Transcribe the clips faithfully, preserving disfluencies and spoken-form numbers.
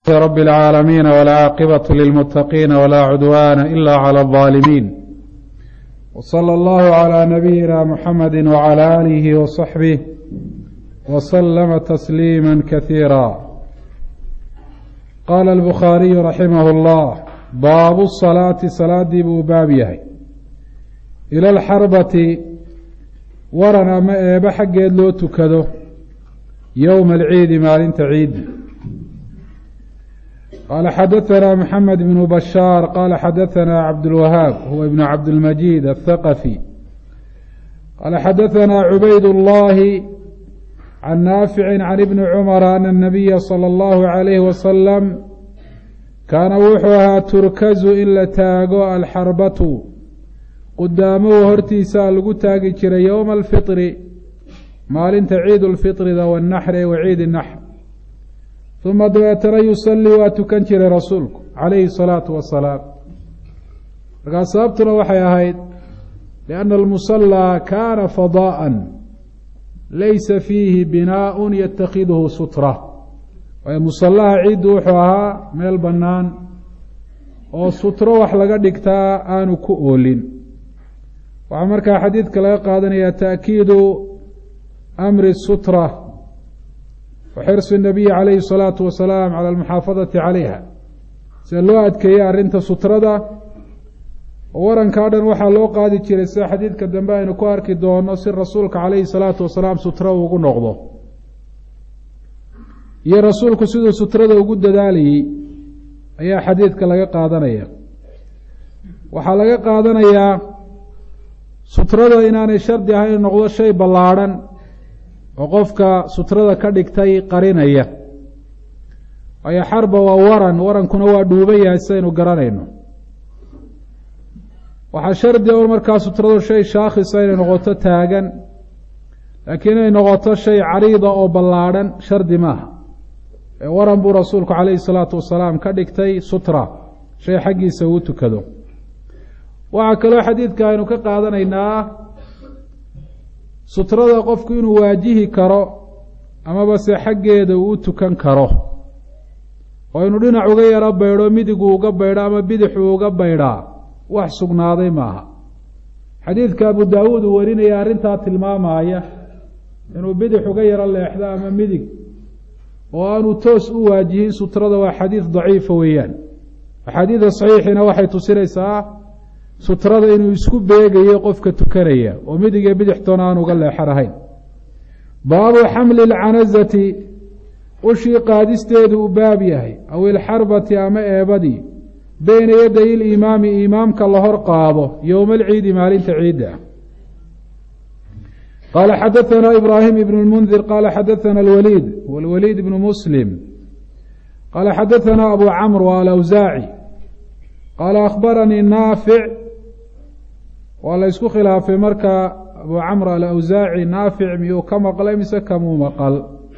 رب العالمين والعاقبة للمتقين ولا عدوان إلا على الظالمين وصلى الله على نبينا محمد وعلى آله وصحبه وسلم تسليما كثيرا. قال البخاري رحمه الله: باب الصلاة صلاadii buu baab yahay إلى الxarbة waran ama eebe xaggeed loo tukado yowma alciidi maalinta ciidi. qaala xadaثna mحamed بن bashاar qaala xadaثna cabdالwahaab huwa ibn cabdالmajid الthaqفي qaala xadaثna cubayd الlahi can naafici can ibni cmra ana الnabiya slى الlahu عalayhi wasalam kaana wuxuu ahaa turkazu in la taago alxarbatu qudaamuhu hortiisa lagu taagi jiray yowma alfitri maalinta ciid lfitrida wاnnaxri wa ciid الnaxr uma dabeetana yusalii waa tukan jiray rasuulku calayhi الsalaatu wasalaam. markaa sababtuna waxay ahayd lianna almusallaa kaana fadaa'an laysa fiihi binaaء yatakidhu sutra. waayo musallaha ciiddu wuxuu ahaa meel bannaan oo sutro wax laga dhigtaa aanu ku oolin. waxaa markaa xadiidka laga qaadanayaa ta'kiidu amri sutra wa xirsu الnabiyi calayhi الsalaatu wasalaam cala almuxaafadati calayha, sida loo adkeeyey arrinta sutrada. oo warankaa dhan waxaa loo qaadi jiray sida xadiidka dambe aynu ku arki doono si rasuulka calayhi الsalaatu wasalaam sutro ugu noqdo, iyo rasuulku siduu sutrada ugu dadaalayey ayaa xadiidka laga qaadanaya. waxaa laga qaadanayaa sutrada inaanay shardi ahayn in noqdo shay ballaadhan oo qofka sutrada ka dhigtay qarinaya. waayo xarba waa waran, warankuna waa dhuuban yahay sidaynu garanayno. waxaa shardi o markaa sutradu shay shaakhisa inay noqoto taagan, laakiin inay noqoto shay cariida oo ballaadhan shardi maaha. ee waran buu rasuulku calayhi salaatu wasalaam ka dhigtay sutra, shay xaggiisa uu tukado. waxaa kaloo xadiidka aynu ka qaadanaynaa sutrada qofku inuu waajihi karo amaba se xaggeeda uu tukan karo, oo inuu dhinac uga yaro baydho, midigu uga baydho ama bidixuu uga baydhaa wax sugnaaday maaha. xadiidka abu daawuud uu warinaya arrintaa tilmaamaya inuu bidix uga yaro leexdo ama midig oo aanu toos u waajihin sutrada waa xadiid daciifa weeyaan. axaadiida saxiixina waxay tusinaysaa sutrada inuu isku beegayo qofka tukanaya oo midig iyo bidixtoona aan uga leexan ahayn. baabu xamli alcanazati ushii qaadisteedu u baab yahay, aw ilxarbati ama eebadii, beyna yaday ilimaami imaamka la hor qaado yowma alciidi maalinta ciidda. qaala xadaثna ibraahim ibn اlmundir qaala xadaثna alwaliid wاlwaliid ibnu muslim qaala xadaثna abu camr wa alawsaaci qaala akhbaranii naafic. waa la ysku khilaafay markaa abu camr alawsaaci naafic miyuu ka maqlay mise kamuu maqal.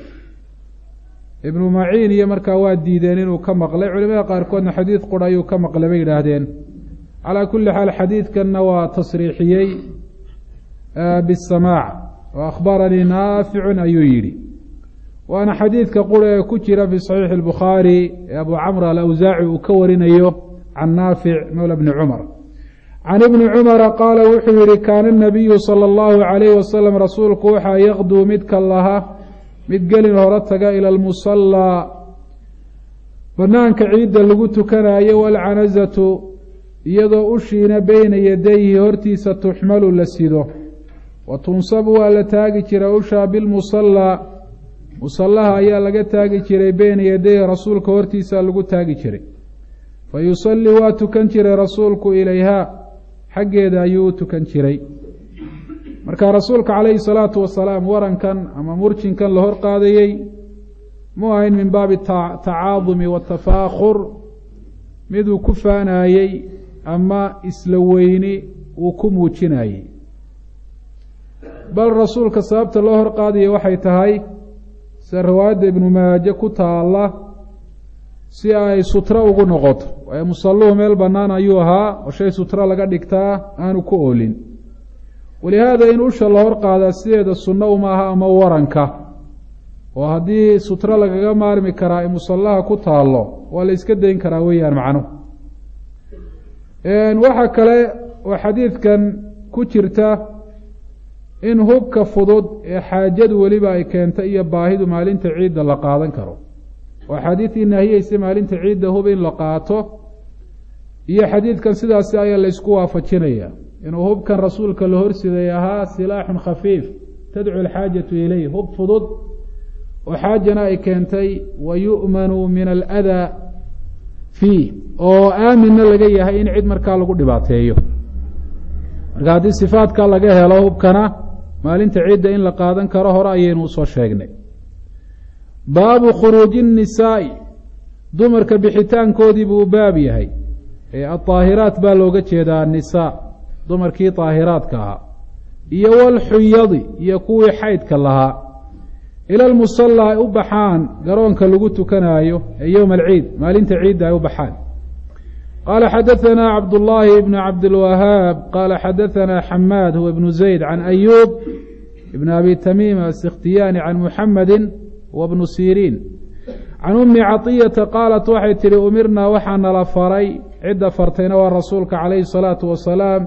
ibnu maciin iyo markaa waa diideen inuu ka maqlay, culimada qaarkoodna xadiid qura ayuu ka maqlay bay yidhaahdeen. calaa kulli xaal xadiidkanna waa tasriixiyey bisamaac wa akhbaranii naaficun ayuu yidhi. waana xadiidka qura ee ku jira fi saxiixi albukhaari ee abu camr alawsaaci uu ka warinayo can naafic mawla bni cumar can ibni cumara qaala wuxuu yihi kaana anabiyu sala allahu calayhi wasalam rasuulku waxaa yaqduu midka laha mid gelin hore taga ila almusallaa banaanka ciidda lagu tukanayo, waalcanazatu iyadoo ushiina beyna yadayhi hortiisa tuxmalu la sido, wa tunsabu waa la taagi jiray ushaa bilmusallaa musallaha ayaa laga taagi jiray beyna yadayhi rasuulka hortiisa lagu taagi jiray. fa yusallii waa tukan jiray rasuulku ilayhaa xaggeeda ayuu u tukan jiray. marka rasuulka calayhi salaatu wasalaam warankan ama murjinkan la hor qaadayey mu ahayn min baabi tacaadumi watafaakhur miduu ku faanayey ama isla weyni uu ku muujinayey, bal rasuulka sababta loo hor qaadayay waxay tahay sida riwaayadda ibnu maaje ku taalla si ay sutro ugu noqoto. waayo musalluhu meel bannaan ayuu ahaa oo shay sutro laga dhigtaa aanu ku oolin. walihaada in usha la hor qaadaa sideeda sunno uma aha ama waranka, oo haddii sutro lagaga maarmi karaa ee musallaha ku taallo waa la iska dayn karaa weeyaan macnuhu waxaa kale oo xadiidkan ku jirta in hubka fudud ee xaajadu weliba ay keento iyo baahidu maalinta ciidda la qaadan karo oo xadiidkii nahiyeysa maalinta ciidda hub in la qaato iyo xadiidkan sidaasi ayaa la isku waafajinaya inuu hubkan rasuulka la horsiday ahaa silaaxun khafiif tadcu alxaajatu ilayh hub fudud oo xaajana ay keentay wa yu'manu min aladaa fiih oo aaminna laga yahay in cid markaa lagu dhibaateeyo marka haddii sifaadka laga helo hubkana maalinta ciidda in la qaadan karo hore ayaynu usoo sheegnay baabu khuruuji الnisaa'i dumarka bixitaankoodii buu baab yahay aلطaahiraat baa looga jeedaa الnisaa dumarkii طaahiraadka ahaa iyo wاlxuyadi iyo kuwii xaydka lahaa ila lmusala ay u baxaan garoonka lagu tukanaayo ee yowma alciid maalinta ciidda ay u baxaan qaala xadaثana cabdullaahi ibn cabdilwahaab qaala xadaثana xamaad huwa ibnu zayd can ayuub ibn abi tamiima asikhtiyani can muxamadi wa bnu siriin can umi caطiyata qaalat waxay tihi umirnaa waxaa nala faray cidda fartayna waa rasuulka calayhi الsalaatu wasalaam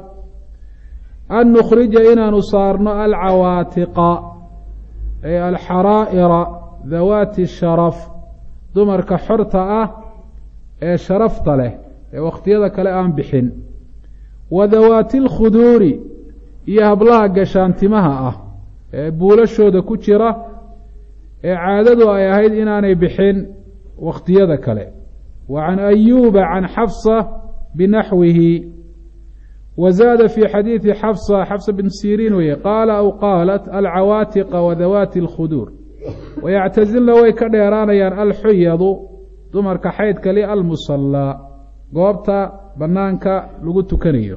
an nukhrija inaanu saarno alcawaatiqa ay alxaraa'ira dawaati sharaf dumarka xorta ah ee sharafta leh ee wakhtiyada kale aan bixin wa dawaati alkhuduuri iyo hablaha gashaantimaha ah ee buulashooda ku jira ee caadadu ay ahayd inaanay bixin wakhtiyada kale wa can ayuuba can xafsa binaxwihi wa zaada fii xadiidi xafsa xafsa bin siriin weye qaala aw qaalat alcawaatiqa wa dawaati alkhuduur wayactazilna way ka dheeraanayaan alxuyadu dumarka xaydka li almusallaa goobta banaanka lagu tukanayo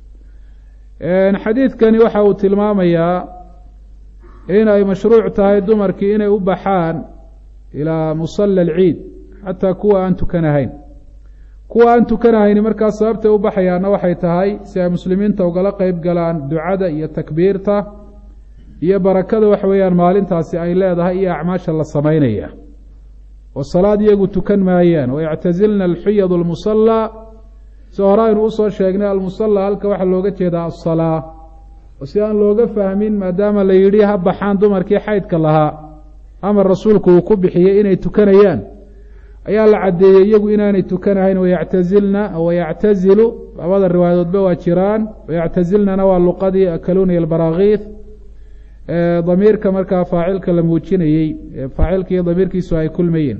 xadiidkani waxa uu tilmaamayaa in ay mashruuc tahay dumarkii inay u baxaan ilaa musalla alciid xataa kuwa aan tukanahayn kuwa aan tukanahayni markaas sababtay u baxayaana waxay tahay si ay muslimiinta ugala qeyb galaan ducada iyo takbiirta iyo barakada waxa weeyaan maalintaasi ay leedahay iyo acmaasha la samaynaya oo salaad iyagu tukan maayaan wayactazilna alxuyadu almusallaa si hore aynu usoo sheegnay almusallaa halka waxaa looga jeedaa asalaa oo si aan looga fahmin maadaama la yidhi ha baxaan dumarkii xaydka lahaa amar rasuulku uu ku bixiyey inay tukanayaan ayaa la caddeeyey iyagu inaanay tukanahayn wayactazilna wayactazilu labada riwaayadoodba waa jiraan wayactazilnana waa luqadii akaluuni albaraakiif damiirka markaa faacilka la muujinayey faacilka iyo damiirkiisu ay kulmayeen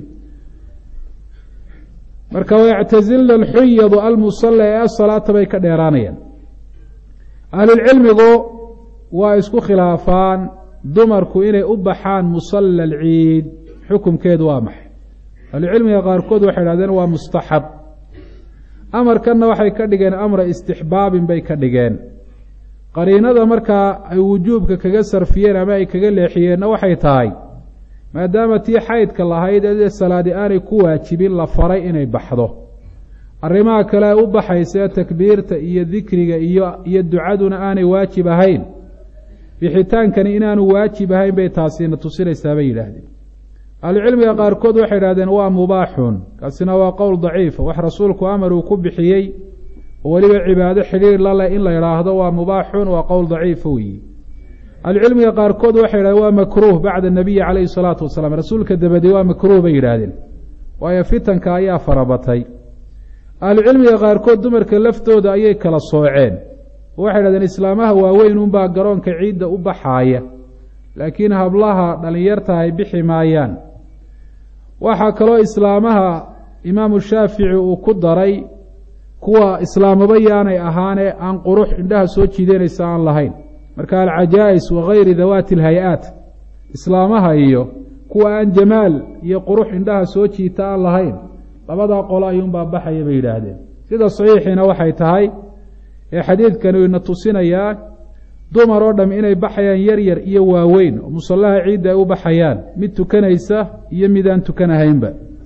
marka wayactazilna alxuyadu almusalla ee asalaata bay ka dheeraanayaan ahlulcilmigu waa isku khilaafaan dumarku inay u baxaan musalla alciid xukumkeedu waa maxay ahlucilmiga qaarkood waxay idhahdeen waa mustaxab amarkanna waxay ka dhigeen amra istixbaabin bay ka dhigeen qariinada markaa ay wujuubka kaga sarfiyeen ama ay kaga leexiyeenna waxay tahay maadaama tii xaydka lahayd ee salaadi aanay ku waajibin la faray inay baxdo arrimaha kale ay u baxaysa takbiirta iyo dikriga iyo iyo ducaduna aanay waajib ahayn bixitaankani inaanu waajib ahayn bay taasina tusinaysaa bay yidhaahdeen ahlucilmiga qaarkood waxay idhahdeen waa mubaaxun kaasina waa qowl daciifa wax rasuulku amar uu ku bixiyey oo weliba cibaado xidhiir la leh in la idhaahdo waa mubaaxun waa qowl daciifa weyi ahlucilmiga qaarkood waxay yidhahdeen waa makruuh bacda nabiyi calayhi salaatu wasalaam rasuulka dabadi waa makruuh bay yidhaahdeen waayo fitanka ayaa farabatay ahlucilmiga qaarkood dumarka laftooda ayay kala sooceen oo waxay idhahdeen islaamaha waaweyn unbaa garoonka ciidda u baxaaya laakiin hablaha dhallinyarta ay bixi maayaan waxaa kaloo islaamaha imaamu shaafici uu ku daray kuwa islaamaba yaanay ahaane aan qurux indhaha soo jiidanaysa aan lahayn marka alcajaa'is wagayri dawaati alhay-aat islaamaha iyo kuwa aan jamaal iyo qurux indhaha soo jiita aan lahayn labadaa qolo ayuunbaa baxaya bay yidhaahdeen sida saxiixiina waxay tahay ee xadiidkani ina tusinayaa dumar oo dham inay baxayaan yar yar iyo waaweyn oo musallaha ciidda ay u baxayaan mid tukanaysa iyo midaan tukanahaynba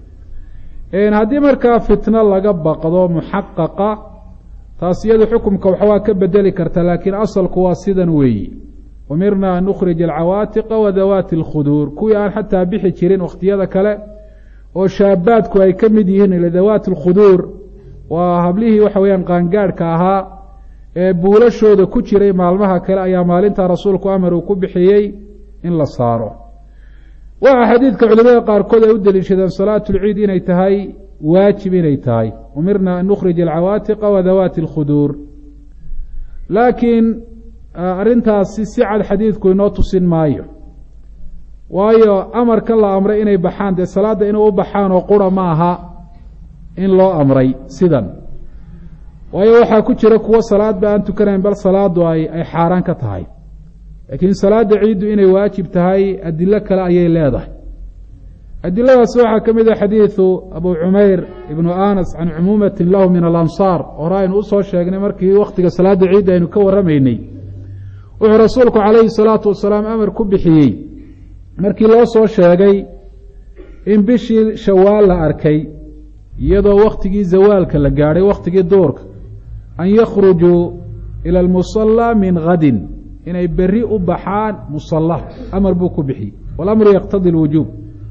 haddii markaa fitno laga baqdo muxaqaqa taas iyadu xukumka waxbaa ka bedeli karta laakiin asalku waa sidan weeyi umirna an nukhrija alcawaatiqa wa dawaati alkhuduur kuwii aan xataa bixi jirin wakhtiyada kale oo shaabaadku ay ka mid yihiin ila dawaati alkhuduur waa hablihii waxa weeyaan qaangaadhka ahaa ee buulashooda ku jiray maalmaha kale ayaa maalintaa rasuulku amar uu ku bixiyey in la saaro waxaa xadiidka culimada qaarkood ay u deliishadeen salaatu lciid inay tahay waajib inay tahay umirna an nukhrij alcawaatiqa wa dawaati alkhuduur laakiin arrintaasi si cad xadiidku inoo tusin maayo waayo amarka la amray inay baxaan dee salaadda inay u baxaan oo qura ma aha in loo amray sidan waayo waxaa ku jira kuwo salaadba aan tukanayn bal salaadu ay ay xaaraan ka tahay laakiin salaada ciiddu inay waajib tahay adilo kale ayay leedahay adiladaas waxaa ka mid ah xadiidu abu cumayr ibnu anas can cumuumatin lahu min alansaar hore aynu usoo sheegnay markii wakhtiga salaada ciidda aynu ka warramaynay wuxuu rasuulku calayhi salaatu wasalaam amar ku bixiyey markii loo soo sheegay in bishii shawaal la arkay iyadoo wakhtigii zawaalka la gaadhay wakhtigii duurka an yakhrujuu ila almusallaa min hadin inay berri u baxaan musalla amar buu ku bixiyey walamru yaqtadi alwujuub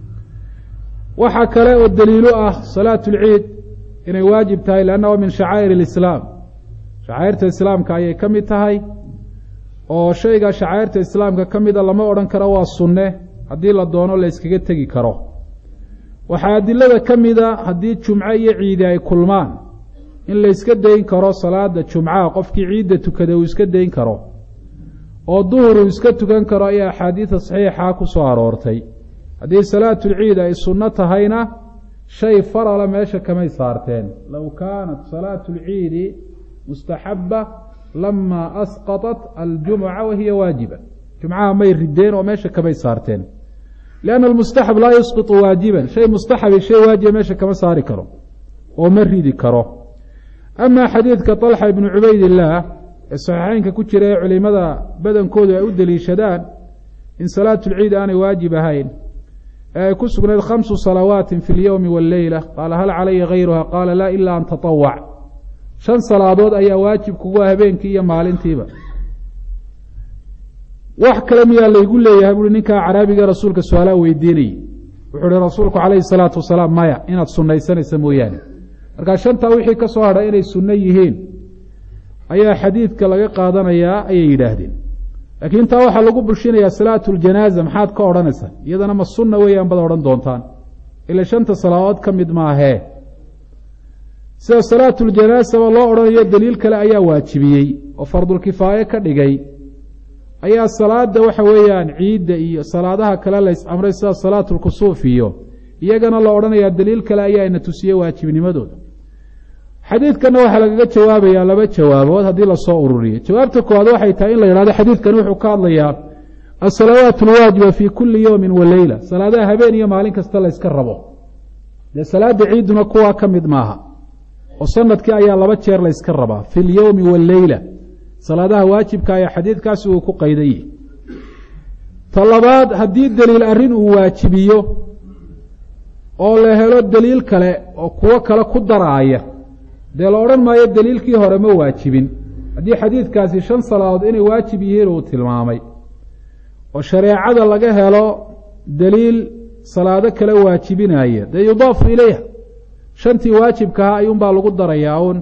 waxaa kale oo daliilo ah salaatu lciid inay waajib tahay liannahu min shacaa'ir alislaam shacaa'irta islaamka ayay ka mid tahay oo shayga shacaa'irta islaamka ka mida lama odhan karo waa sunne haddii la doono la yskaga tegi karo waxaa adilada ka mida haddii jumco iyo ciidi ay kulmaan in la yska dayn karo salaada jumcaha qofkii ciidda tukada uu iska dayn karo oo duhur uu iska tukan karo ayaa axaadiida saxiixa ku soo aroortay haddii salaatulciid ay sunno tahayna shay farala meesha kamay saarteen low kaanat salaatu lciidi mustaxaba lamaa asqaطat aljumuca wahiya waajiba jumcaha may rideen oo meesha kamay saarteen lianna almustaxab laa yusqiطu waajiban shay mustaxabi shay waajiba meesha kama saari karo oo ma ridi karo amaa xadiidka طalxa ibnu cubaydillaah ee saxiixeynka ku jira ee culimada badankoodu ay u deliishadaan in salaatu lciid aanay waajib ahayn ee ay ku sugnayd khamsu salawaatin fi اlyowmi wاlleyla qaala hal calaya gayruha qaala laa ila an taطawac shan salaadood ayaa waajib kugu ah habeenkii iyo maalintiiba wax kale miyaa laygu leeyahay buui ninkaa caraabiga rasuulka su-aalaa weydiinayey wuxuu uhi rasuulku calayhi salaatu wasalaam maya inaad sunnaysanaysa mooyaane markaa shantaa wixii ka soo hadhay inay sunno yihiin ayaa xadiidka laga qaadanayaa ayay yidhaahdeen laakiin intaa waxaa lagu bulshinayaa salaatu ljanaaza maxaad ka odhanaysa iyadana ma sunna weeyaan baad odhan doontaan ila shanta salaadood ka mid maahee sida salaatu ljanaasaba loo odhanayo daliil kale ayaa waajibiyey oo fardulkifaaye ka dhigay ayaa salaada waxa weeyaan ciidda iyo salaadaha kale lays amray sida salaatu lkusuuf iyo iyagana la odhanayaa daliil kale ayaa ina tusiyey waajibnimadooda xadiidkanna waxaa lagaga jawaabayaa laba jawaabood haddii lasoo ururiyo jawaabta koowaad waxay tahay in la yidhahdo xadiidkan wuxuu ka hadlayaa asalawaat alwaajiba fii kulli yowmin wa leyla salaadaha habeen iyo maalin kasta la yska rabo dee salaada ciidduna kuwaa ka mid maaha oo sanadkii ayaa laba jeer la yska rabaa fi lyowmi walleyla salaadaha waajibka ayaa xadiidkaasi uu ku qaydayey ta labaad haddii deliil arrin uu waajibiyo oo la helo deliil kale oo kuwo kale ku daraaya dee la odhan maayo deliilkii hore ma waajibin haddii xadiidkaasi shan salaadood inay waajib yihiin uu tilmaamay oo shareecada laga helo deliil salaado kale waajibinaya dee yudaafu ilayha shantii waajibkaha ayuunbaa lagu darayaa uun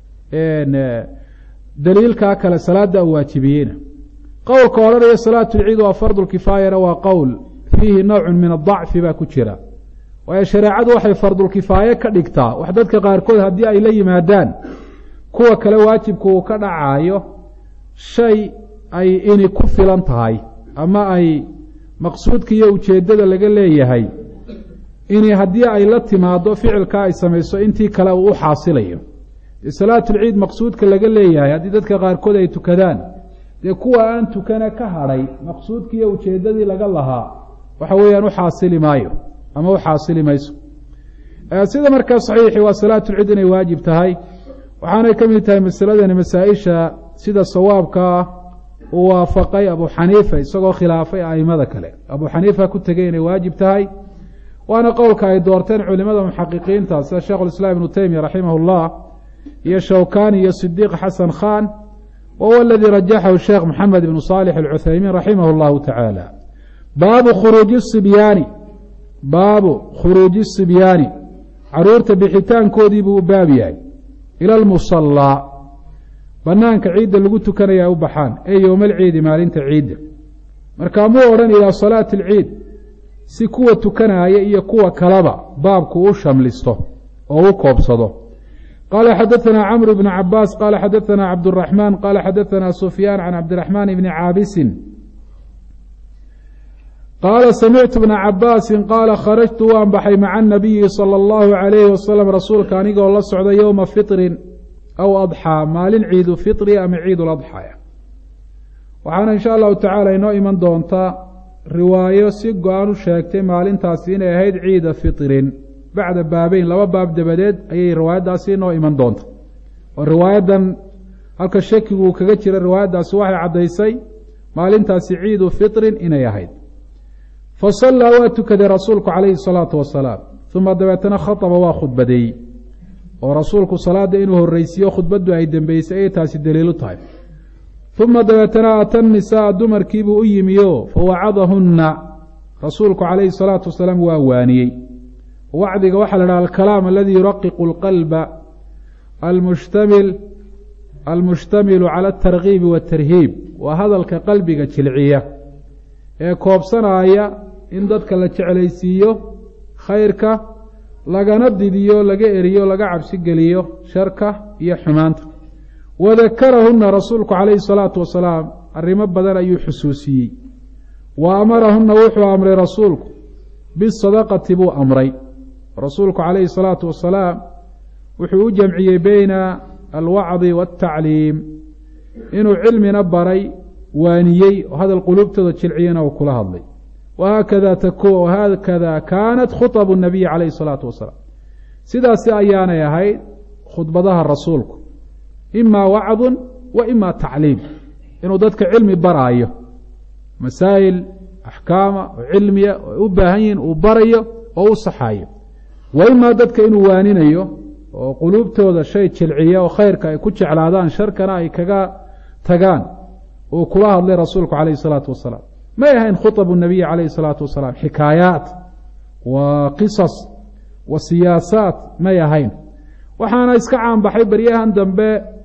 deliilkaa kale salaada u waajibiyeyna qowlka odhanaya salaatu lciid waa fardulkifaayana waa qowl fiihi nowcun min adacfi baa ku jira waayo shareecadu waxay fardulkifaaye ka dhigtaa wax dadka qaarkood haddii ay la yimaadaan kuwa kale waajibku uu ka dhacaayo shay ay ini ku filan tahay ama ay maqsuudka iyo ujeeddada laga leeyahay ini haddii ay la timaado ficilkaa ay samayso intii kale uu u xaasilayo dee salaatulciid maqsuudka laga leeyahay haddii dadka qaarkood ay tukadaan dee kuwa aan tukana ka hadhay maqsuudkii iyo ujeeddadii laga lahaa waxa weeyaan u xaasili maayo ama u xaasili mayso sida markaa saxiixi waa salaatulciid inay waajib tahay waxaanay ka mid tahay masaladani masaa-isha sida sawaabkaa uu waafaqay abu xaniifa isagoo khilaafay aimada kale abu xaniifa ku tegey inay waajib tahay waana qowlka ay doorteen culimada muxaqiqiinta sida sheekh ulislaam ibnu teymiya raximah اllah iyo shawkani iyo sidiiq xasan khan wahuwa aladii rajaxahu sheekh maxamed ibnu saalix alcuthaymiin raximah اllahu tacaala baabu khuruuji sibyaani baabu khuruuji sibyaani caruurta bixitaankoodii buu u baab yahay ila almusallaa banaanka ciidda lagu tukanaya u baxaan ee yowma alciidi maalinta ciidda markaa muu odhan ilaa salaati alciid si kuwa tukanaaya iyo kuwa kaleba baabku u shamlisto oo u koobsado qaala xadaثana camr bn cabaas qaala xadaثana cabdالraxmaan qaala xadaثana sufyaan can cabdiraxmaan bni caabisin qaala samictu bna cabaasin qaala kharajtu waan baxay maca anabiyi salى اllahu عalayhi wasalam rasuulka anigoo la socda yowma fitrin aw adxaa maalin ciidu fitri ama ciid ladxaya waxaana insha allahu tacaala inoo iman doontaa riwaayo si go-aan u sheegtay maalintaasi inay ahayd ciida fitrin bacda baabeyn laba baab dabadeed ayay riwaayaddaasi inoo iman doonta oo riwaayaddan halka shakigu uu kaga jira riwaayaddaasi waxay caddaysay maalintaasi ciidu fitrin inay ahayd fasallaa waa tukaday rasuulku calayhi salaatu wasalaam uma dabeetana khataba waa khudbadeeyey oo rasuulku salaadda inuu horreysiiyo khudbaddu ay dembeysay ayay taasi daliilu tahay uma dabeetana ata nisaa dumarkiibuu u yimiyo fawacadahunna rasuulku calayhi salaatu wasalaam waa waaniyey wacdiga waxaa la dhaha alkalaam aladii yuraqiqu alqalba almushtamil almushtamilu cala altargiibi waatarhiib waa hadalka qalbiga jilciya ee koobsanaya in dadka la jeclaysiiyo khayrka lagana didiyo laga eriyo laga cabsi geliyo sharka iyo xumaanta wadakarahunna rasuulku calayhi salaatu wasalaam arrimo badan ayuu xusuusiyey wa amarahunna wuxuu amray rasuulku bisadaqati buu amray rasuulku calayhi salaatu wasalaam wuxuu u jamciyey beyna alwacdi waatacliim inuu cilmina baray waaniyey oo hadal quluubtooda jilciyana uu kula hadlay wahaakada takun wahaakada kaanat khutabu nabiyi calayhi salaatu wasalaam sidaasi ayaanay ahayd khudbadaha rasuulku imaa wacdun wa imaa tacliim inuu dadka cilmi baraayo masaa'il axkaama oo cilmiya oo u baahan yihiin uu barayo oo u saxaayo wa imaa dadka inuu waaninayo oo quluubtooda shay jilciya oo khayrka ay ku jeclaadaan sharkana ay kaga tagaan uu kula hadlay rasuulku calayhi salaatu wasalaam may ahayn khutabu nabiyi calayhi salaatu wasalaam xikaayaat wa qisas wa siyaasaat may ahayn waxaana iska caanbaxay baryahan dambe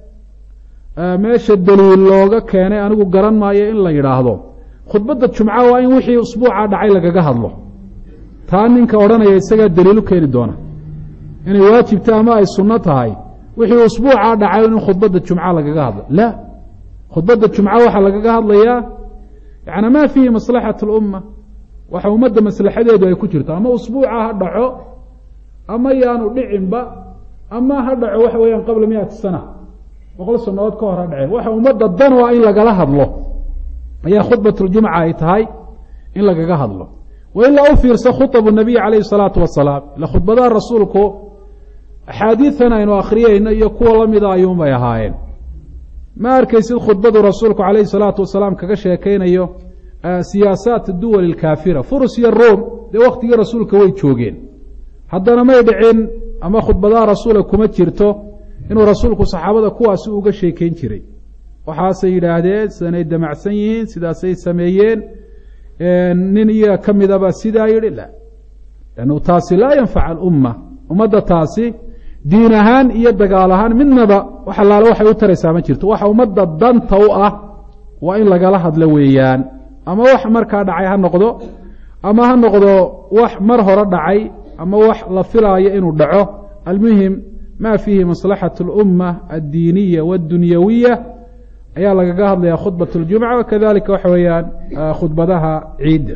meesha daliil looga keenay anigu garan maayo in la yidhaahdo khudbadda jumca waa in wixii usbuuca dhacay lagaga hadlo taa ninka odhanaya isagaa daliilu keeni doona inay waajibta ama ay sunno tahay wixii usbuuca dhacay in khudbadda jumca lagaga hadlo la khudbadda jumca waxaa lagaga hadlayaa yani maa fiihi maslaxat اlumma waxa ummadda maslaxadeedu ay ku jirto ama usbuuca ha dhaco ama yaanu dhicinba ama ha dhaco waxa weeyaan qabla miati sana boqol sanadood ka hor ha dhaceen waxa ummadda dan waa in lagala hadlo ayaa khudbat اljumca ay tahay in lagaga hadlo wa ilaa u fiirsa khutabu nabiy calayhi الsalaatu wasalaam ila khudbadaha rasuulku axaadiidan aynu akhriyeyno iyo kuwa lamida ayuunbay ahaayeen ma arkaysid khudbadu rasuulku calayhi salaatu wasalaam kaga sheekaynayo siyaasaat duwal ilkaafira furus iyo room dee waktigii rasuulka way joogeen haddana may dhicin ama khudbadaha rasuula kuma jirto inuu rasuulku saxaabada kuwaasi uga sheekayn jiray waxaasay yidhaahdeen sidanay damacsan yihiin sidaasay sameeyeen nin iyaga ka midaba sidaa yidhi la lannu taasi laa yanfac alumma ummadda taasi diin ahaan iyo dagaal ahaan midnaba wax allaale waxay u taraysaa ma jirto waxa ummadda danta u ah waa in lagala hadlo weeyaan ama wax markaa dhacay ha noqdo ama ha noqdo wax mar hore dhacay ama wax la filaayo inuu dhaco almuhim ma fiihi maslaxaة اlumma addiiniya waاddunyawiya ayaa lagaga hadlaya khudbaة اljumca wakadalika waxa weeyaan khudbadaha ciidda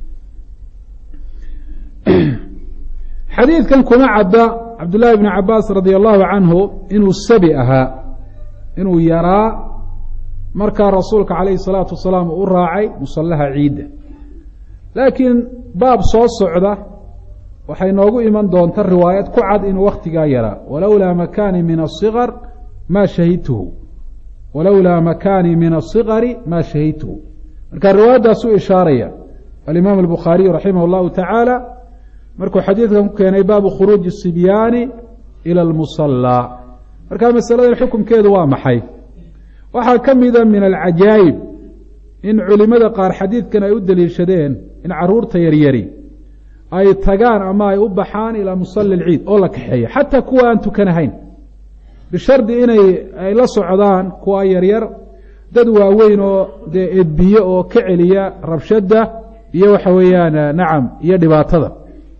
xadiidkan kuma cadda cabdullaahi bni cabaas radia allahu canhu inuu sabi ahaa inuu yaraa markaa rasuulka calayhi salaatu wasalaam uu u raacay musallaha ciidda laakiin baab soo socda waxay noogu iman doonta riwaayad ku cad inuu wakhtigaa yaraa walowlaa makaani min asigar maa shahidtuhu walowlaa makaanii min asigari maa shahidtuhu marka riwaayaddaasuu ishaaraya alimaam albukhaariyu raximah allahu tacaala markuu xadiidkan ku keenay baabu khuruuji الsibyaani ilى اlmusallaa markaa masaladan xukunkeedu waa maxay waxaa ka mida min alcajaa'ib in culimada qaar xadiidkan ay u deliishadeen in caruurta yaryari ay tagaan ama ay u baxaan ilaa musalli alciid oo la kaxeeya xataa kuwa aan tukanahayn bishardi inay ay la socdaan kuwa yaryar dad waaweyn oo dee edbiye oo ka celiya rabshadda iyo waxa weeyaan nacam iyo dhibaatada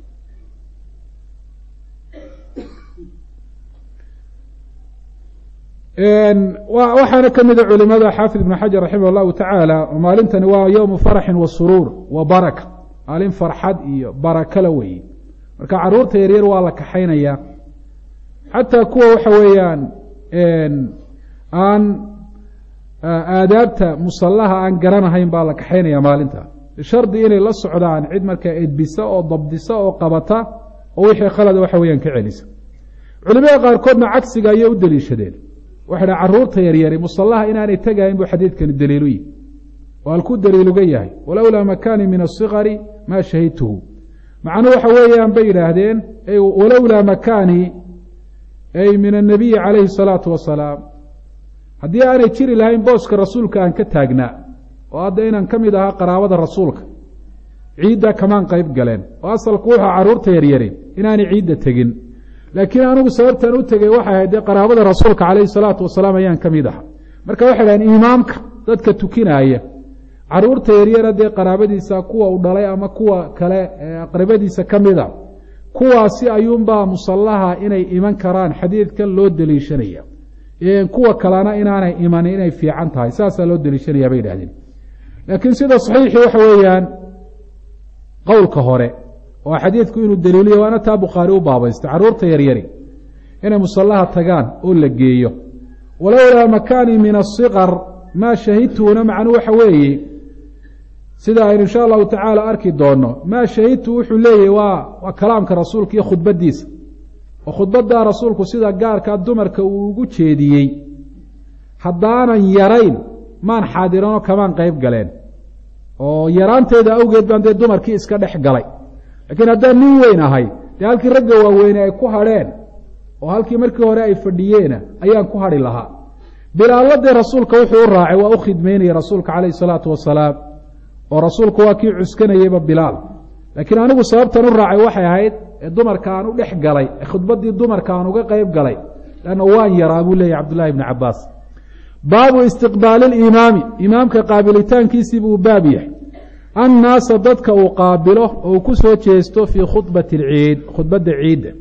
waxaana ka mida culimada xaafid ibn xajar raximah اllahu tacaala maalintani waa yowmu faraxin wa suruur wa baraka maalin farxad iyo barakala weeye marka caruurta yaryar waa la kaxaynaya xataa kuwa waxa weeyaan aan aadaabta musallaha aan garanahayn baa la kaxaynaya maalinta shardi inay la socdaan cid markaa edbisa oo dabdisa oo qabata oo wixii khalada waxa weeyaan ka celisa culimada qaarkoodna cagsiga ayay u deliishadeen waxay dhaha caruurta yaryari musallaha inaanay tegahayn buu xadiidkani daliilu yihi oo halkuu daliiluga yahay walowlaa makaani min asigari maa shahidtuhu macnuu waxa weeyaan bay yidhaahdeen walowlaa makaani ay min annabiyi calayhi salaatu wasalaam haddii aanay jiri lahayn booska rasuulka aan ka taagnaa oo hadda inaan ka mid ahaa qaraabada rasuulka ciidda kamaan qayb galeen oo asalku wuxuu carruurta yaryari inaanay ciidda tegin laakiin anigu sababtaan u tegay waxay ahayd dee qaraabada rasuulka calayhi salaatu wasalaam ayaan ka mid aha marka waxay dhahaan imaamka dadka tukinaaya carruurta yaryara dee qaraabadiisa kuwa u dhalay ama kuwa kale aqrabadiisa ka mida kuwaasi ayuunbaa musallaha inay iman karaan xadiidkan loo deliishanaya kuwa kalena inaanay imanin inay fiican tahay saasaa loo deliishanaya bay idhahdeen laakiin sida saxiixii waxa weeyaan qowlka hore oo xadiidku inuu daliiliyo waana taa bukhaari u baabaystay carruurta yaryari inay musallaha tagaan oo la geeyo walowlaa makaani min asikar maa shahidtuuna macnuu waxa weeye sida aynu insha allahu tacaala arki doono maa shahidtu wuxuu leeyahy waa waa kalaamka rasuulka iyo khudbadiisa oo khudbaddaa rasuulku sida gaarkaa dumarka uu ugu jeediyey haddaanan yarayn maan xaadiranoo kamaan qayb galeen oo yaraanteeda awgeed baan dee dumarkii iska dhex galay laakiin haddaan nin weyn ahay dee halkii ragga waaweyne ay ku hadheen oo halkii markii hore ay fadhiyeena ayaan ku hadhi lahaa bilaaladee rasuulka wuxuu u raacay waa u khidmaynayay rasuulka calayhi salaatu wasalaam oo rasuulku waa kii cuskanayeyba bilaal laakiin anigu sababtan u raacay waxay ahayd ee dumarka aan u dhex galay ee khudbaddii dumarka aan uga qayb galay lanna waan yaraa buu leeyahy cabdullahi ibni cabaas baabu istiqbaali limaami imaamka qaabilitaankiisii buu baab yahay annaasa dadka uu qaabilo oo uu ku soo jeesto fii khudbati alciid khudbadda ciidda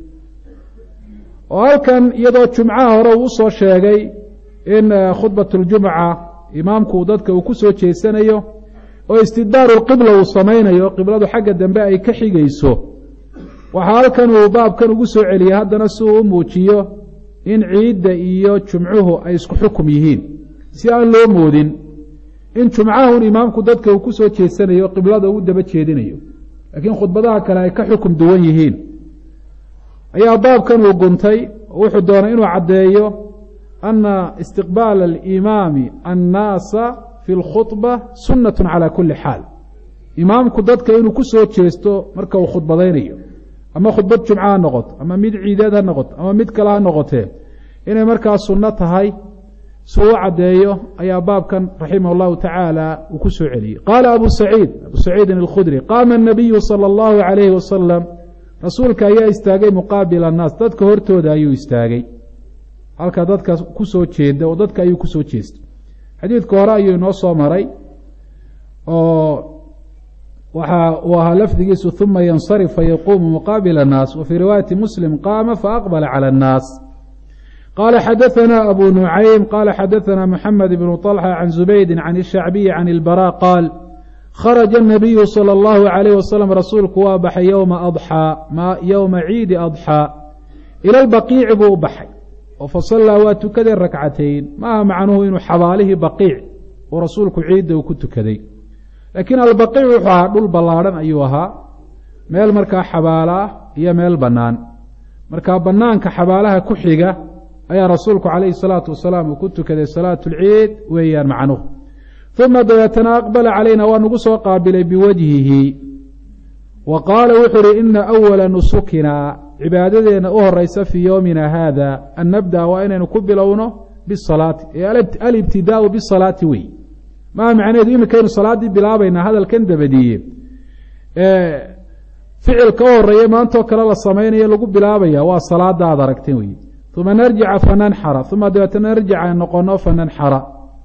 oo halkan iyadoo jumcaha hore uu usoo sheegay in khudbat ljumca imaamku dadka uu ku soo jeesanayo oo istidbaaru lqibla uu samaynayo qibladu xagga dambe ay ka xigayso waxaa halkan uu baabkan ugu soo celiyey haddana si uu u muujiyo in ciidda iyo jumcuhu ay isku xukum yihiin si aan loo moodin in jumcahun imaamku dadka uu ku soo jeesanayo qiblada uu daba jeedinayo laakiin khudbadaha kale ay ka xukum duwan yihiin ayaa baabkan uu guntay oo wuxuu doonay inuu caddeeyo ana istiqbaala alimaami annaasa fi lkhudba sunnatun calaa kulli xaal imaamku dadka inuu ku soo jeesto marka uu khudbadaynayo ama khudbad jumca ha noqoto ama mid ciideed ha noqoto ama mid kale ha noqotee inay markaa sunno tahay si uu caddeeyo ayaa baabkan raximah اllahu tacaala uu ku soo celiyey qaala abu saciid abu saciidin alkhudri qaama الnabiyu salى اllahu عalayhi wasalam rasuulka ayaa istaagay muqaabil annaas dadka hortooda ayuu istaagay halka dadka ku soo jeeda oo dadka ayuu ku soo jeestay xadiidka hore ayuu inoo soo maray oo waxa uu ahaa lafdigiisu uma yansarif fayaquumu muqaabila الnaas wa fii riwaayati muslim qaama faaqbala calى الnaas qala xadaثna abu nucaym qala xadaثna mxamed bnu طلxa can zubaydi can الshacbiyi can اlbarا qaal kharaja الnabiyu salى اllahu عalayh wasalam rasuulku waa baxay yowma adxaa yowma ciidi adxaa ila lbaqiici buu u baxay oo fasallaa waa tukaday rakcatayn maaha macnuhu inuu xabaalihii baqiic uu rasuulku ciidda uu ku tukaday laakiin albaqiic wuxuu ahaa dhul ballaadhan ayuu ahaa meel markaa xabaalo ah iyo meel bannaan markaa bannaanka xabaalaha ku xiga ayaa rasuulku calayhi salaatu wasalaam uu ku tukaday salaatu lciid weeyaan macnuhu uma dabeetana aqbala calayna waa nagu soo qaabilay biwajhihi wa qaala wuxuu uhi ina awala nusukina cibaadadeenna u horeysa fii yowmina haada an nabda waa inaynu ku bilowno bisalaati alibtidaau bisalaati wey maa macneheedu iminkaynu salaaddii bilaabaynaa hadalkan dabadiye ficilka u horeeya maantoo kale la samaynayo lagu bilaabaya waa salaada aad aragteen wey uma narjica fananxara uma dabeetana narjic ay noqono fananxara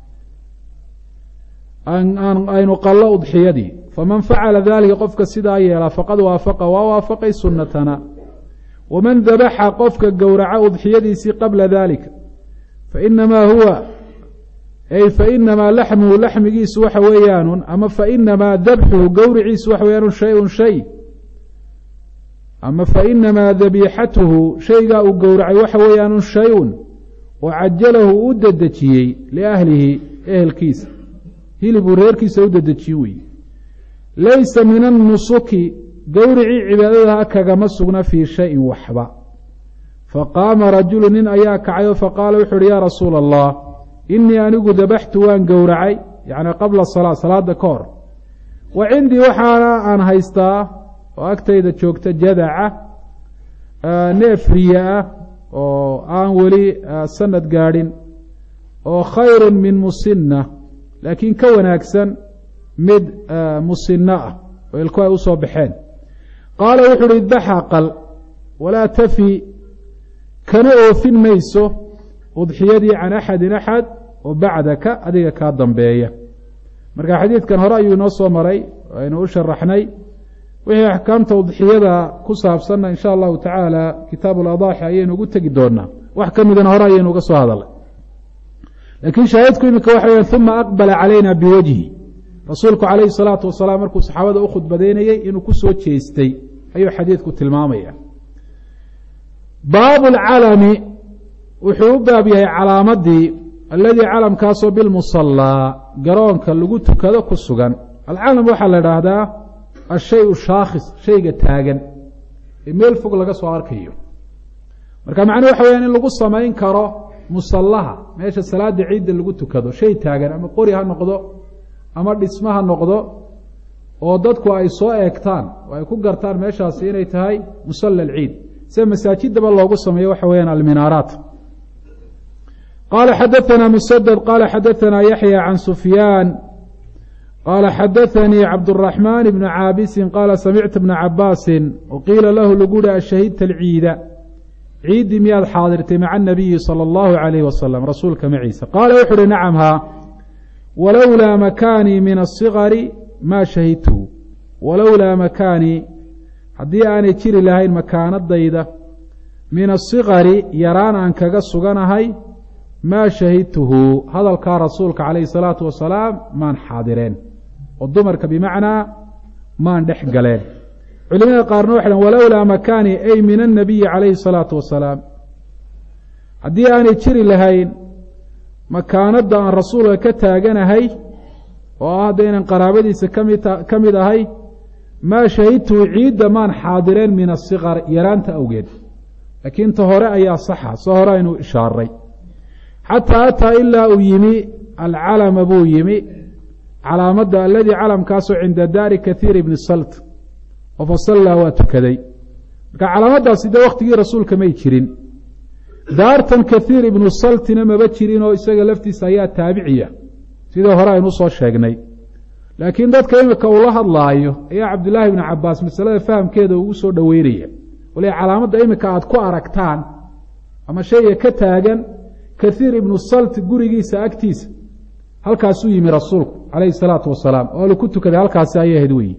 aynu qallo udxiyadii faman facala dalika qofka sidaa yeela faqad waafaqa waa waafaqay sunatana waman dabaxa qofka gowraca udxiyadiisii qabla dalika fainamaa huwa ay fainamaa laxmuhu laxmigiisu waxa weeyaanun ama fainamaa dabxuhu gowriciisu waxa weyaanu shay-un shay ama fainamaa dabiixatuhu shaygaa uu gowracay waxa weeyaanu shay-un oo cajalahu u dedejiyey liahlihi ehelkiisa hilibuu reerkiisa u dedejiye wey laysa min annusuki gowricii cibaadadaha kagama sugna fii shayin waxba faqaama rajulu nin ayaa kacayo faqaala wuxu uhi yaa rasuula allah inii anigu dabaxtu waan gowracay yacni qabla salaa salaada ka hor wa cindii waxaana aan haystaa oo agtayda joogta jadaca neef riya ah oo aan weli sanad gaadhin oo khayru min musinna laakiin ka wanaagsan mid musinno ah oo ilku ay u soo baxeen qaala wuxu uhi idbaxa qal walaa tafi kana oofin mayso udxiyadii can axadin axad oo bacdaka adiga kaa dambeeya marka xadiidkan hore ayuu inoo soo maray aynu u sharaxnay wixii axkaamta udxiyada ku saabsanna in sha allahu tacaala kitaabu ladaaxi ayaynu ugu tegi doonaa wax ka midana hore ayaynu uga soo hadalnay laakiin shaahidku iminka waxa weya uma aqbala calayna biwajhi rasuulku calayhi salaatu wasalaam markuu saxaabada u khudbadeynayey inuu ku soo jeestay ayuu xadiidku tilmaamaya baabu lcalami wuxuu u baab yahay calaamadii aladii calamkaasoo bilmusallaa garoonka lagu tukado ku sugan alcalam waxaa la idhaahdaa ashay shaakhis shayga taagan ee meel fog laga soo arkayo marka macnuhu waxa weyaan in lagu samayn karo musallaha meesha salaada ciidda lagu tukado shay taagan ama qori ha noqdo ama dhismo ha noqdo oo dadku ay soo eegtaan oo ay ku gartaan meeshaasi inay tahay musalla alciid sida masaajidaba loogu sameeyo waxa weyaan alminaaraat qaala xadaثana musadad qaala xadaثana yaxya can sufyaan qaala xadaثanii cabdالرaحmaan bnu caabisin qaala samictu bna cabaasin waqiila lahu lagu uhi ashahidta alciida ciiddii miyaad xaadirtay maca anabiyi salى اllahu عalayh wasalam rasuulka maciisa qaala wuxu uhi nacam haa walowlaa makaanii min aلصigari maa shahidtuhu walowlaa makaanii haddii aanay jiri lahayn makaanadayda min aلصigari yaraan aan kaga suganahay maa shahidtuhu hadalkaa rasuulka calayhi الsalaatu wasalaam maan xaadireen oo dumarka bimacnaa maan dhex galeen culimada qaarna waxay dhn walowlaa makaani ay min annabiyi calayhi الsalaatu wasalaam haddii aanay jiri lahayn makaanadda aan rasuulka ka taaganahay oo ah hadda inaan qaraabadiisa kami ka mid ahay maa shahidtuhu ciidda maan xaadireen min aلصikar yaraanta awgeed laakiin ta hore ayaa saxa soo hore aynu ishaaray xataa ataa ilaa uu yimi alcalama buu yimi calaamadda aladii calamkaasoo cinda daari kathiir ibni salt oo fasallaa waa tukaday marka calaamaddaasi dee waktigii rasuulka may jirin daartan kathiir ibnu saltina maba jirin oo isaga laftiisa ayaa taabiciya sidii hore aynu usoo sheegnay laakiin dadka imika uu la hadlaayo ayaa cabdillaahi ibnu cabaas masalada fahamkeeda ugu soo dhoweynaya wali calaamadda imika aada ku aragtaan ama shayga ka taagan kathiir ibnu salt gurigiisa agtiisa halkaasuu yimi rasuulku calayhi salaatu wasalaam oo la ku tukaday halkaasi ayay ahayd weyi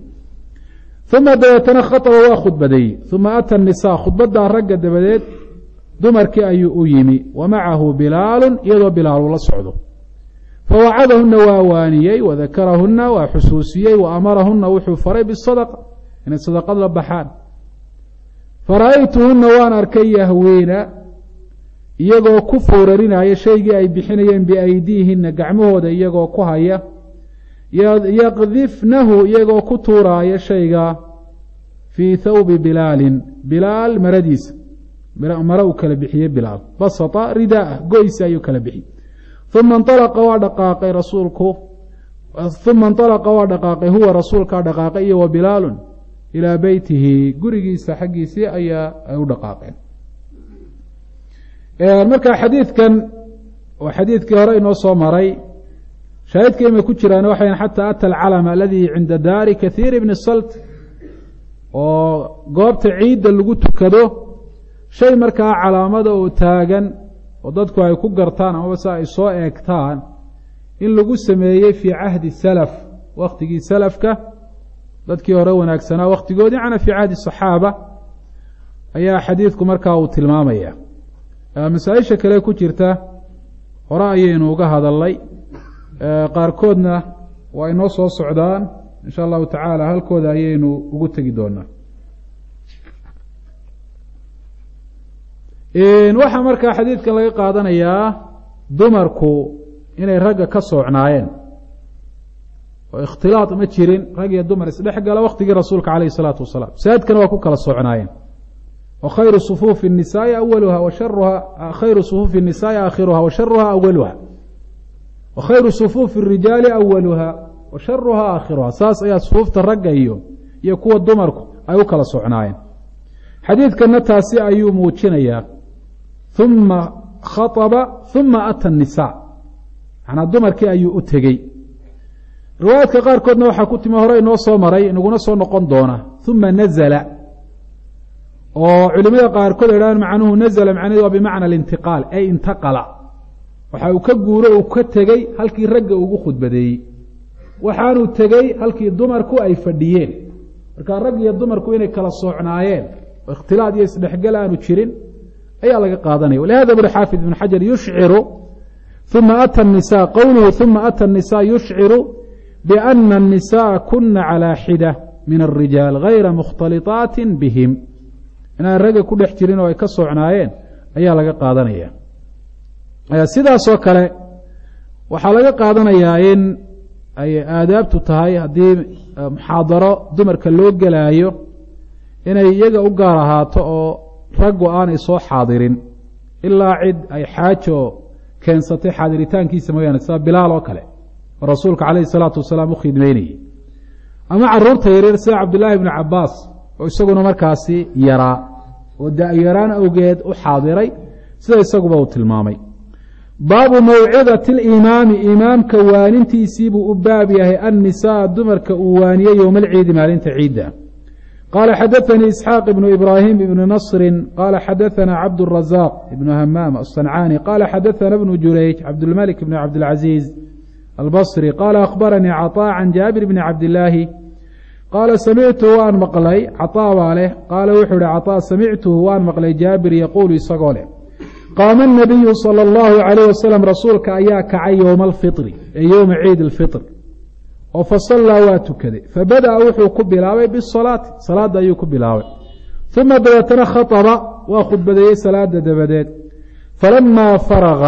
uma dabeetana khaطba waa khudbadeeyey uma ata nisaa khudbaddaa ragga dabadeed dumarkii ayuu u yimi wa macahu bilaalu iyadoo bilaalu la socdo fawacadahuna waa waaniyey wadakarahuna waa xusuusiyey wa amarahuna wuxuu faray bisadaqa inay sadaqad la baxaan fara'aytuhuna waan arkay yahweena iyagoo ku foorarinaya shaygii ay bixinayeen biaydiihina gacmahooda iyagoo ku haya yaqdifnahu iyagoo ku tuuraaya shaygaa fii thawbi bilaalin bilaal maradiisa mare uu kala bixiyey bilaal basata ridaah goysi ayuu kala bixiyey uma inalaqa waa dhaqaaqay rasuulku uma inalaqa waa dhaqaaqay huwa rasuulkaa dhaqaaqay iyo wa bilaalun ilaa beytihi gurigiisa xaggiisii ayaa ay u dhaqaaqeen marka xadiidkan oo xadiidkii hore inoo soo maray shaahidka imay ku jiraan waxayn xataa ata alcalama aladii cinda daari kathiir ibni salt oo goobta ciidda lagu tukado shay markaa calaamada oo taagan oo dadku ay ku gartaan amaba se ay soo eegtaan in lagu sameeyey fii cahdi salaf wakhtigii salafka dadkii hore wanaagsanaa wakhtigoodii cana fii cahdi saxaaba ayaa xadiidku markaa uu tilmaamaya masaa-isha kale ku jirta hore ayaynu uga hadalnay qaarkoodna waa inoo soo socdaan in sha allahu tacaala halkooda ayaynu ugu tegi doonaa waxaa markaa xadiidkan laga qaadanayaa dumarku inay ragga ka soocnaayeen oo ikhtilaad ma jirin rag iyo dumar isdhex gala waktigii rasuulka calayhi isalaatu wasalaam masaajidkana waa ku kala soocnaayeen wa khayru sufuufi الnisaai awaluha wa sharuha khayru sufuufi الnisaai aakhiruha wa sharuha awaluha wa khayru sufuufi الrijaali awaluha wa sharuha aakhiruha saas ayaa sufuufta ragga iyo iyo kuwa dumarku ay u kala soocnaayeen xadiidkana taasi ayuu muujinayaa uma khaطba uma ata الnisaa manaa dumarkii ayuu u tegey riwaayaadka qaarkoodna waxaa ku timi hore inoo soo maray inaguna soo noqon doona uma nazla oo culimada qaarkood idhahaan macnuhu nazla macnahedu waa bimacna alintiqaal ay intaqala waxa uu ka guuro uu ka tegey halkii ragga ugu khudbadeeyey waxaanuu tegey halkii dumarku ay fadhiyeen markaa rag iyo dumarku inay kala soocnaayeen oo ikhtilaad iyo isdhexgal aanu jirin ayaa laga qaadanaya walihada buri xaafid ibn xajar yushciru uma ata الnisaa qowluhu uma ata الnisaa yushciru biana الnisaءa kuna calىa xida min الrijaal gayra mukhtaliطaati bihim inaan ragga ku dhex jirin oo ay ka soocnaayeen ayaa laga qaadanaya sidaasoo kale waxaa laga qaadanayaa in ay aadaabtu tahay haddii muxaadaro dumarka loo gelaayo inay iyaga u gaar ahaato oo raggu aanay soo xaadirin ilaa cid ay xaajo keensatay xaadiritaankiisa mooyaane sida bilaal oo kale oo rasuulka calayhi salaatu wasalaam u khidmeynayey ama caruurta yaryar sida cabdillaahi ibnu cabaas oo isaguna markaasi yaraa oo da-yaraan awgeed u xaadiray sida isaguba uu tilmaamay baabu mawcidati alimaami imaamka waanintiisiibuu u baab yahay annisaa dumarka uu waaniyey yowma alciidi maalinta ciidda qaala xadaanii isxaaq ibnu ibraahim ibni nasri qaala xadaanaa cabdurazaq ibnu hamaam asancaani qaala xadaana bnu jurayj cabdulmalik bni cabdilcaziiz albasri qaala akhbaranii caطaa can jaabir bni cabdilaahi qaala samictuhu waan maqlay caطaa baa leh qaala wuxuu ihi caطaa samictuhu waan maqlay jaabir yaquulu isagoo leh qaama الnabiyu salى اllahu عalayh wasalam rasuulka ayaa kacay yowma alfiri ee yowma ciid اlfir oo fasallaa waa tukaday fabadaأa wuxuu ku bilaabay bisalaati salaada ayuu ku bilaabay uma dabeetana khaطba waa khudbadeeyey salaada dabadeed falamaa faraga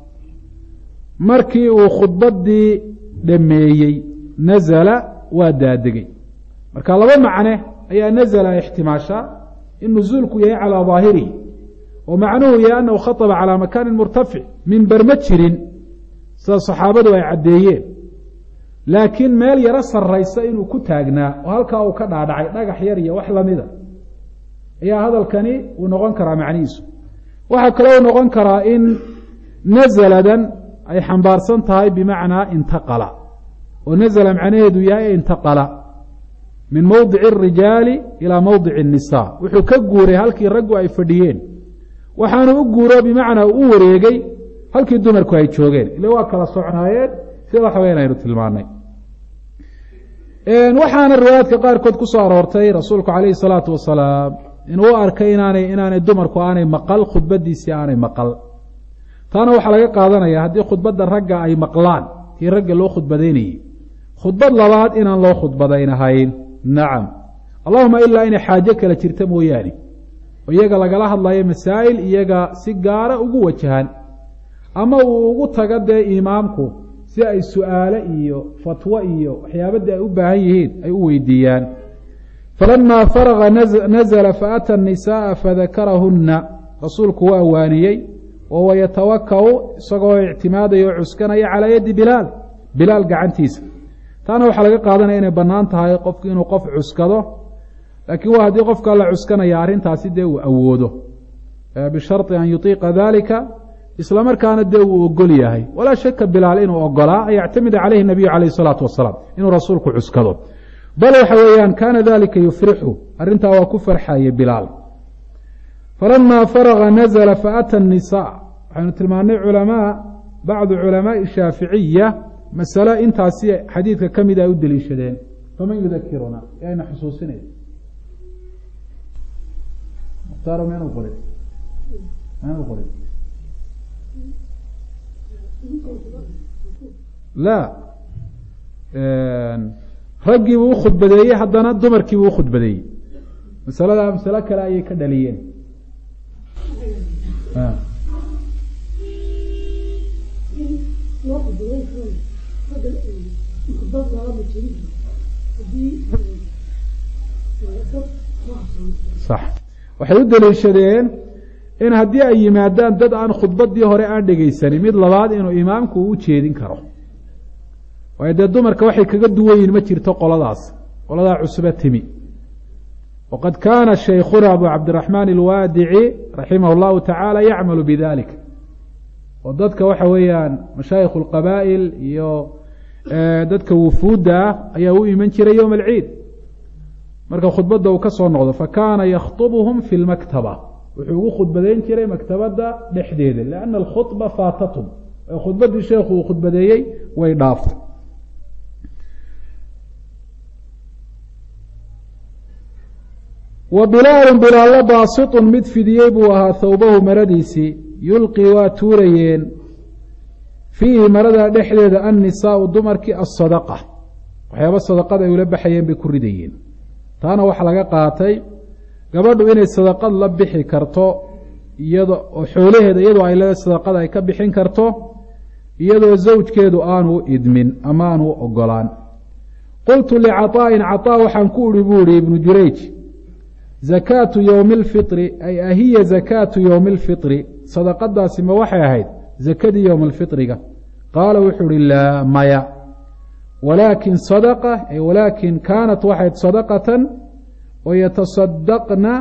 markii uu khudbadii dhameeyey nazla waa daadegey marka laba macne ayaa nazla ixtimaashaa in nuzuulku yahay calىa ظaahirihi oo macnuhu yahay anahu khaطba calىa makaanin murtafic mimber ma jirin sida saxaabadu ay caddeeyeen laakiin meel yaro sarraysa inuu ku taagnaa oo halkaa uu ka dhaadhacay dhagax yar iyo wax lamida ayaa hadalkani uu noqon karaa macnihiisu waxaa kaloo u noqon karaa in nazladan ay xambaarsan tahay bimacnaa intaqala oo nazla macnaheedu yahay intaqala min mowdici الrijaali ilaa mowdici الnisaa wuxuu ka guuray halkii raggu ay fadhiyeen waxaanu u guuro bimacnaa u wareegay halkii dumarku ay joogeen ile waa kala socnaayeen sida waxa weyan aynu tilmaanay waxaana riwaayaadka qaarkood ku soo aroortay rasuulku calayhi الsalaatu wasalaam inuu arkay inaanay inaanay dumarku aanay maqal khudbadiisii aanay maqal taana waxaa laga qaadanaya haddii khudbadda ragga ay maqlaan tii ragga loo khudbadaynayey khudbad labaad inaan loo khudbadaynahayn nacam allahuma ilaa inay xaajo kala jirta mooyaane oo iyaga lagala hadlayo masaa'il iyaga si gaara ugu wajahan ama uu ugu taga dee imaamku si ay su-aale iyo fatwo iyo waxyaabadii ay u baahan yihiin ay u weydiiyaan falamaa faraga nazla faata الnisaءa fadakarahuna rasuulku waa waaniyey oo wayatawakau isagoo ictimaadaya oo cuskanaya calaa yadi bilaal bilaal gacantiisa taana waxaa laga qaadanaya inay bannaan tahay qofku inuu qof cuskado laakiin waa haddii qofka la cuskanaya arrintaasi dee uu awoodo bisharطi an yutiiqa dalika isla markaana dee uu ogol yahay walaa shaka bilaal inuu ogolaa an yactamida calayhi nabiyu calayh الsalaatu wasalaam inuu rasuulku cuskado bal waxa weeyaan kaana dalika yufrixu arrintaa waa ku farxaye bilaal falamaa faraga nazla faata الnisaa waxaynu tilmaanay culamaa bacdu culamaaءi shaaficiya masale intaasi xadiidka ka mid ay u deliishadeen faman yudakiruna ee ayna xusuusinaya mukhtaar mn qorin mn qorin la raggii buu u khudbadeeyey haddana dumarkii buu u khudbadeeyey masaladaa masalo kale ayay ka dhaliyeen sax waxay u deliishadeen in haddii ay yimaadaan dad aan khudbadii hore aan dhegaysanin mid labaad inuu imaamku u jeedin karo waayo dee dumarka waxay kaga duwan yihin ma jirto qoladaas qoladaa cusube timi waqad kaana shaykhuna abu cabdiraxmaan alwaadici raximah اllahu tacaala yacmalu bidalik oo dadka waxa weeyaan mashaayikh اlqabaa'il iyo dadka wufuudda ah ayaa u iman jiray yowma alciid marka khudbadda uu ka soo noqdo fakaana yakhطubhum fi lmaktaba wuxuu ugu khudbadeyn jiray maktabadda dhexdeeda lianna alkhudba faatatum khudbaddii sheekhu uu khudbadeeyey way dhaaftay wa bilaalun bilaallo baasitun mid fidiyey buu ahaa thawbahu maradiisii yulqii waa tuurayeen fiihi marada dhexdeeda annisaau dumarkii asadaqa waxyaaba sadaqada ay ula baxayeen bay ku ridayeen taana waxaa laga qaatay gabadhu inay sadaqad la bixi karto iyado oo xoolaheeda iyadoo ay leedahay sadaqada ay ka bixin karto iyadoo zawjkeedu aanu idmin ama aanu ogolaan qultu licaطaa'in caطaa waxaan ku idhi buu ihi ibnu jurayj zakaatu yowmi اlfitri ay ahiya zakaatu yowmi اlfitri sadaqadaasi ma waxay ahayd zakadii yowma alfitriga qaala wuxuu uhi laa maya walaakin sadaqa ay walaakin kaanat waxayd sadaqatan oo yatasadaqna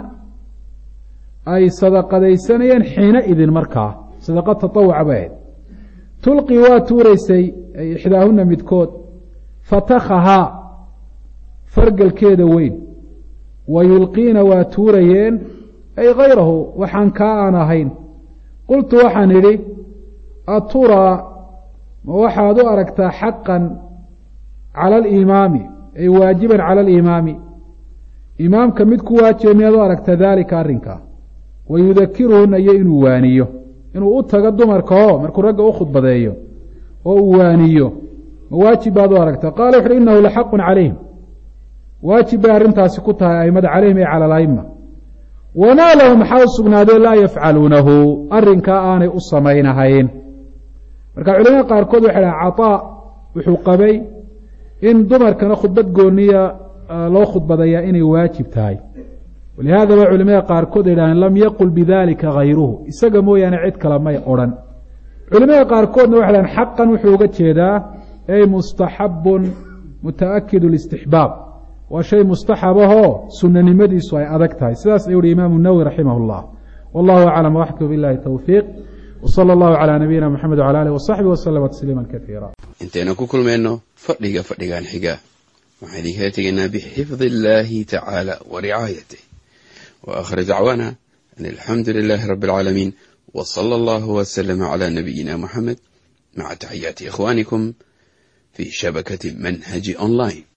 ay sadaqadaysanayeen xiina idin markaa sadaqa tatawuca bay ahayd tulqii waa tuuraysay ay ixdaahuna midkood fatakhahaa fargalkeeda weyn wa yulqiina waa tuurayeen ay hayrahu waxaan kaa aan ahayn qultu waxaan idhi aturaa ma waxaad u aragtaa xaqan cala alimaami ay waajiban cala alimaami imaamka mid ku waajiba miyaad u aragtaa daalika arrinkaa wa yudakiruhuna iyo inuu waaniyo inuu u tago dumarka oo markuu ragga u khudbadeeyo oo uu waaniyo ma waajib baad u aragtaa qaala wuxuuhi innahu laxaqun calayhim waajib bay arrintaasi ku tahay aimada calayhim ay cala alaima wamaa lahu maxaa u sugnaadee laa yafcaluunahu arrinkaa aanay u samaynahayn marka culimada qaarkood waxay dhahan caطaa wuxuu qabay in dumarkana khudbad gooniya loo khudbadayaa inay waajib tahay walihaadaba culimada qaarkood ay dhahdeen lam yaqul bidalika hayruhu isaga mooyaane cid kale may odhan culimada qaarkoodna waxay dhahen xaqan wuxuu uga jeedaa ay mustaxabun muta'akidu listixbaab waa shay mustaxabahoo sunanimadiisu ay adag tahay sidaas ayuu uhi imaamu nawowi raximah اllah wallahu aclam waxku bilahi towfiiq wsala allahu calaa nabiyina moxamed wcala alih wasaxbi waslama tasliima kaiira intaynu ku kulmayno fadhiga fadhigan xiga waxaan idinkala tegaynaa bixifdi illaahi tacaala wa ricaayatih wa aakhir dacwaana an alxamdu lilaahi rabbi alcaalamiin wa sala allahu waslama calaa nabiyina moxamed maca taxiyaati ikhwaanikum fii shabakati manhaji online.